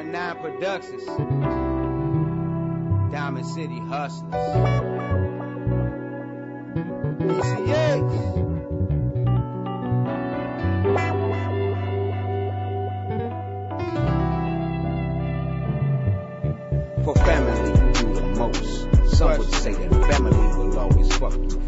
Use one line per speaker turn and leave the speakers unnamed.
99 Productions. Diamond City Hustlers. ECH. For family, you do the most. Some would say that family will always fuck you